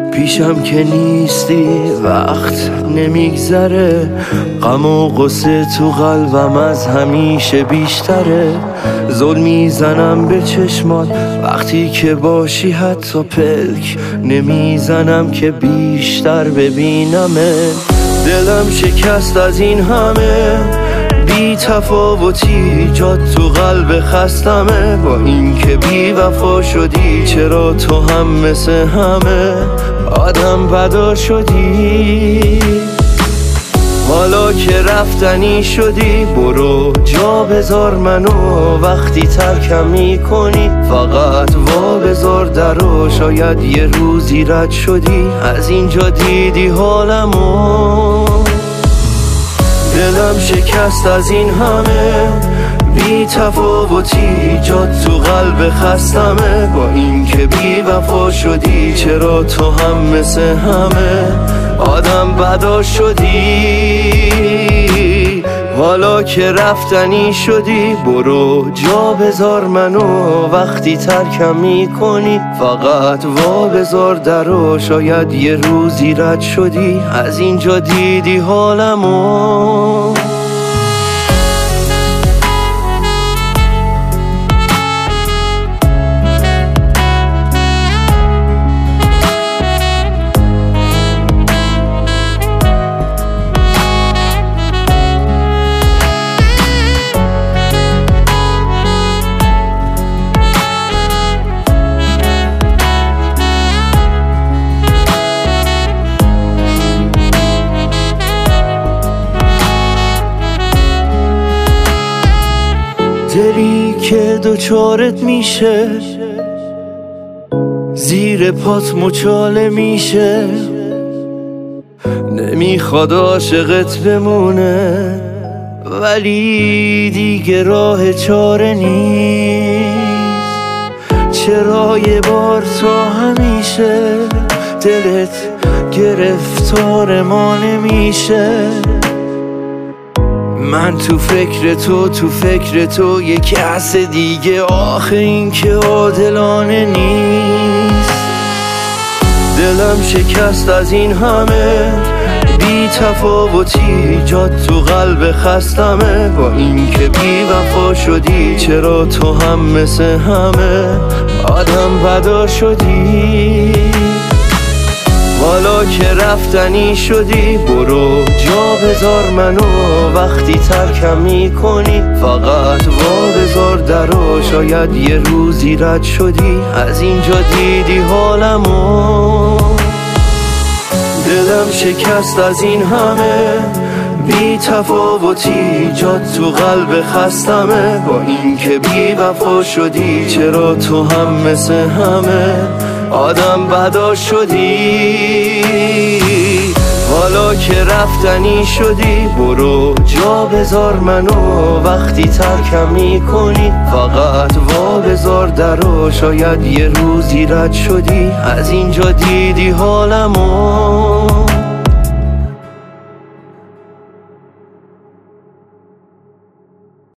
پیشم که نیستی وقت نمیگذره، غم و غصه تو قلبم از همیشه بیشتره. زل میزنم به چشمات وقتی که باشی، حتی پلک نمیزنم که بیشتر ببینمه. دلم شکست از این همه بی تفاوتی، جات تو قلب خستمه. با این که بی وفا شدی، چرا تو هم مثل همه آدم بدا شدی؟ حالا که رفتنی شدی، برو جا بذار منو. وقتی ترکم میکنی فقط وا بذار درو. شاید یه روزی رد شدی، از اینجا دیدی حالمو. دلم شکست از این همه بی تفاوتی، جات تو قلب خستمه. با این که بی وفا شدی، چرا تو هم مثل همه آدم بدا شدی؟ حالا که رفتنی شدی، برو جا بذار منو. وقتی ترکم میکنی فقط وا بذار درو. شاید یه روزی رد شدی، از اینجا دیدی حالمو. دلی که دوچارت میشه، زیر پات مچاله میشه. نمیخواد عاشقت بمونه، ولی دیگه راه چاره نیست. چرا یه بار تا همیشه دلت گرفتار ما نمیشه؟ من تو فکر تو یه کس دیگه. آخه این که عادلانه نیست. دلم شکست از این همه بی تفاوتی، جات تو قلب خستمه. با این که بی وفا شدی، چرا تو هم مثل همه آدم بدا شدی؟ حالا که رفتنی شدی، برو جا بذار منو. وقتی ترکم میکنی فقط وا بذار درو. شاید یه روزی رد شدی، از اینجا دیدی حالمو. دلم شکست از این همه بی تفاوتی، جات تو قلب خستمه. با این که بی وفا شدی، چرا تو هم مثل همه آدم بدا شدی؟ حالا که رفتنی شدی، برو جا بذار منو. وقتی ترکم میکنی فقط وا بذار درو. شاید یه روزی رد شدی، از اینجا دیدی حالمو.